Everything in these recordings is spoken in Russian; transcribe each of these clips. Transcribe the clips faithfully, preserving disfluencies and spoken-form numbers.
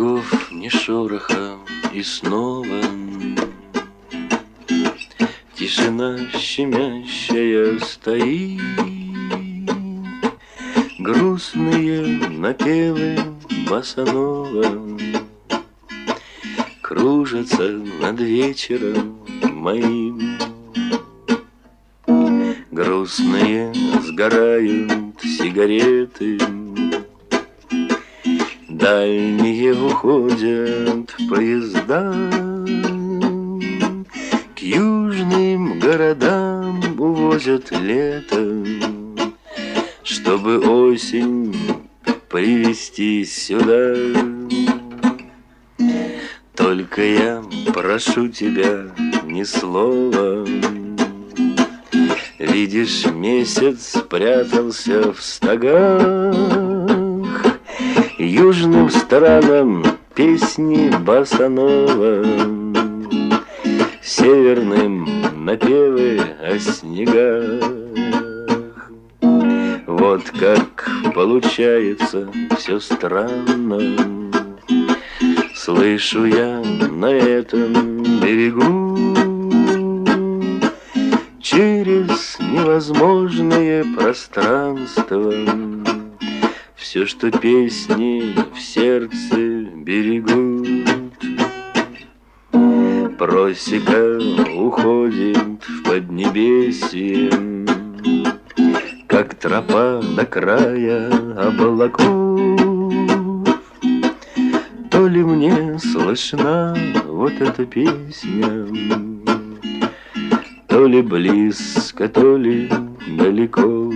шагов, ни шороха, и снова тишина щемящая стоит. Грустные напевы босанова кружатся над вечером моим. Грустные сгорают сигареты, дальние уходят поезда. К южным городам увозят лето, чтобы осень привезти сюда. Только я прошу тебя ни слова. Видишь, месяц спрятался в стогах. Южным странам песни босанова, северным напевы о снегах. Вот как получается все странно. Слышу я на этом берегу через невозможное пространство все, что песни в сердце берегут. Просека уходит в поднебесье, как тропа до края облаков. То ли мне слышна вот эта песня, то ли близко, то ли далеко.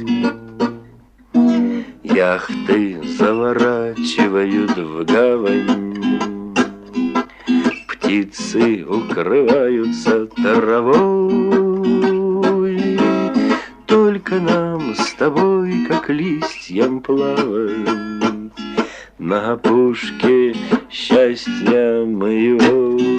Яхты заворачивают в гавань, птицы укрываются травой. Только нам с тобой, как листьям, плавать на опушке счастья моего.